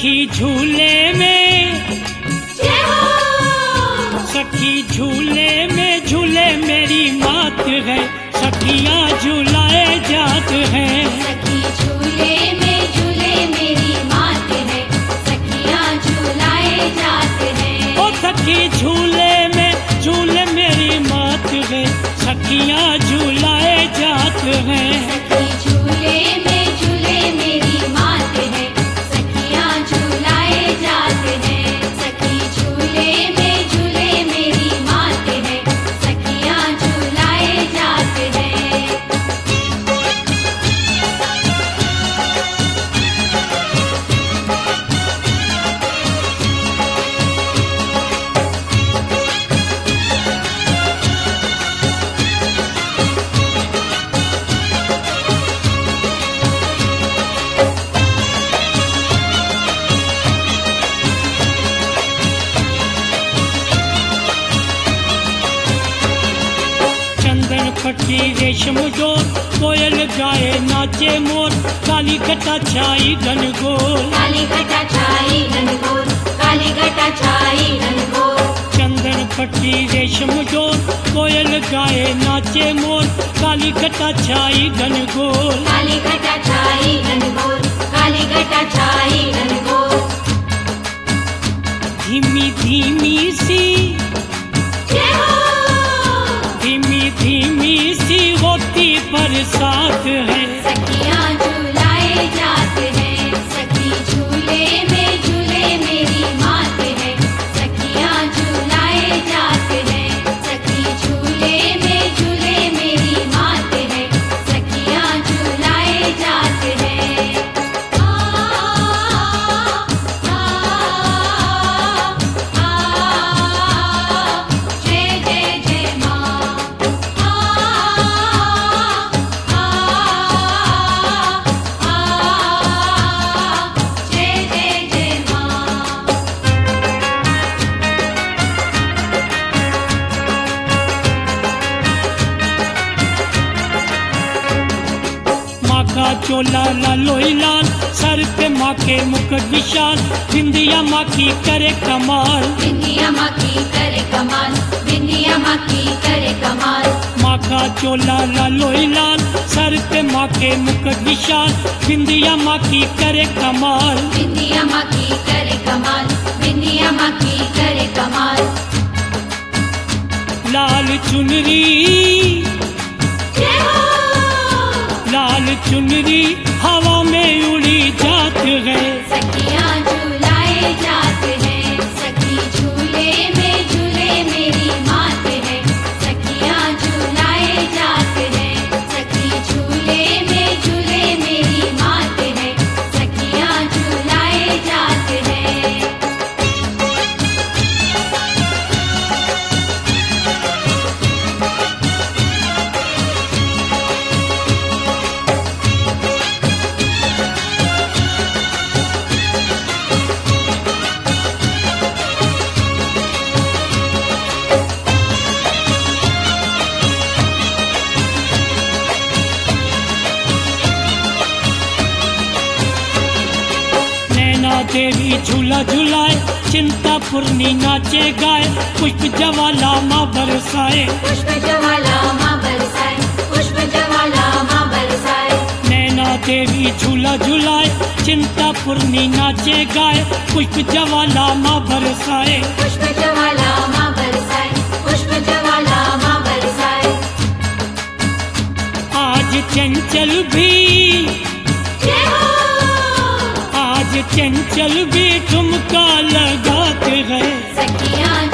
सखी झूले में, सखी झूले में झूले मेरी मात है, सखियाँ झूलाए जात हैं। सखी झूले में झूले मेरी मात है, सखियाँ झूलाए जात हैं। ओ सखी झूले में झूले मेरी मात है, सखियाँ झूलाए जात हैं। सखी झूले में झूले मेरी मात है, सखियाँ झूलाए जात हैं। सखी झूले में झूले मेरी मात है, सखियाँ झूलाए जात हैं। चंदन पट्टी रेशम डोर, कोयल गाए नाचे मोर, काली घटा छाई घनघोर। काली घटा छाई घनघोर, काली घटा छाई घनघोर। चंदन पट्टी रेशम डोर, कोयल गाए नाचे मोर, काली घटा छाई घनघोर। काली घटा छाई घनघोर, काली घटा छाई घनघोर। धीमी धीमी सी, धीमी धीमी सी होती बरसात है। सखियाँ झूलाए जात हैं, सखी झूले में झूले मेरी मात है, सखियाँ झूलाए जात हैं। सखी झूले में झूले मेरी मात है, सखियाँ झूलाए जात हैं। जय जय जय माँ। जय जय जय माँ। माँ का चोला लालोई लाल, सर पे माँ के मुकुट विशाल, बिंदिया माँ की करे कमाल। बिंदिया माँ की करे कमाल, बिंदिया माँ की करे कमाल। माँ का चोला लालोई लाल, सर पे माँ के मुकुट विशाल, बिंदिया माँ की करे कमाल। बिंदिया माँ की करे कमाल, बिंदिया माँ की करे कमाल। लाल चुनरी, जय हो। लाल चुनरी हवा में उड़ी जात है। सखियाँ झूलाए जात हैं, सखी झूले में झूले मेरी मात है, सखियाँ झूलाए जात हैं। सखी झूले में झूले मेरी मात है, सखियाँ झूलाए जात हैं। देवी झूला झूलाए, चिंता पूर्णी नाचे गाए, पुष्प ज्वाला माँ बरसाए। पुष्प ज्वाला माँ बरसाए, पुष्प ज्वाला माँ बरसाए। नैना देवी झूला झूलाए, चिंता पूर्णी नाचे गाए, पुष्प ज्वाला माँ बरसाए। पुष्प ज्वाला माँ बरसाए, पुष्प ज्वाला माँ बरसाए। आज चंचल भी, जय हो। आज चंचल भी ठुमका लगाते हैं। सखियाँ